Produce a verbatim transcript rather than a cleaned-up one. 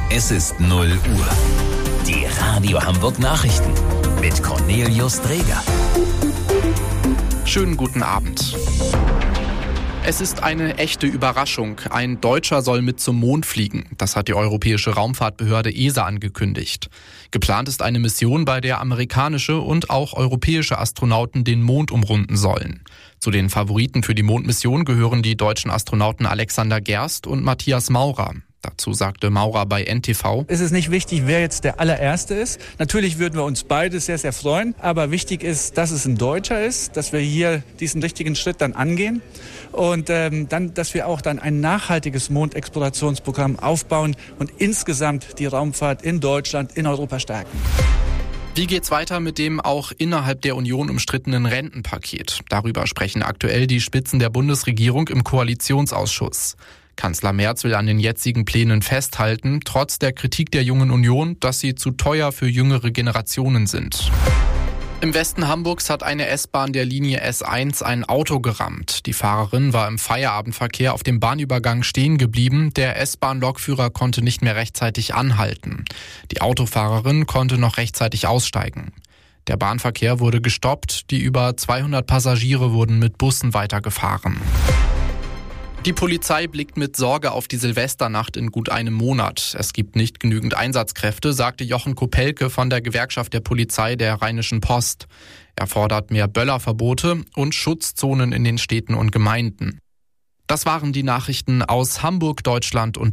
Es ist null Uhr. Die Radio Hamburg Nachrichten mit Cornelius Dreger. Schönen guten Abend. Es ist eine echte Überraschung. Ein Deutscher soll mit zum Mond fliegen. Das hat die europäische Raumfahrtbehörde E S A angekündigt. Geplant ist eine Mission, bei der amerikanische und auch europäische Astronauten den Mond umrunden sollen. Zu den Favoriten für die Mondmission gehören die deutschen Astronauten Alexander Gerst und Matthias Maurer. Dazu sagte Maurer bei N T V: Es ist nicht wichtig, wer jetzt der allererste ist. Natürlich würden wir uns beide sehr, sehr freuen. Aber wichtig ist, dass es ein Deutscher ist, dass wir hier diesen richtigen Schritt dann angehen. Und ähm, dann, dass wir auch dann ein nachhaltiges Mondexplorationsprogramm aufbauen und insgesamt die Raumfahrt in Deutschland, in Europa stärken. Wie geht's weiter mit dem auch innerhalb der Union umstrittenen Rentenpaket? Darüber sprechen aktuell die Spitzen der Bundesregierung im Koalitionsausschuss. Kanzler Merz will an den jetzigen Plänen festhalten, trotz der Kritik der Jungen Union, dass sie zu teuer für jüngere Generationen sind. Im Westen Hamburgs hat eine S-Bahn der Linie S eins ein Auto gerammt. Die Fahrerin war im Feierabendverkehr auf dem Bahnübergang stehen geblieben. Der S-Bahn-Lokführer konnte nicht mehr rechtzeitig anhalten. Die Autofahrerin konnte noch rechtzeitig aussteigen. Der Bahnverkehr wurde gestoppt. Die über zweihundert Passagiere wurden mit Bussen weitergefahren. Die Polizei blickt mit Sorge auf die Silvesternacht in gut einem Monat. Es gibt nicht genügend Einsatzkräfte, sagte Jochen Kopelke von der Gewerkschaft der Polizei der Rheinischen Post. Er fordert mehr Böllerverbote und Schutzzonen in den Städten und Gemeinden. Das waren die Nachrichten aus Hamburg, Deutschland und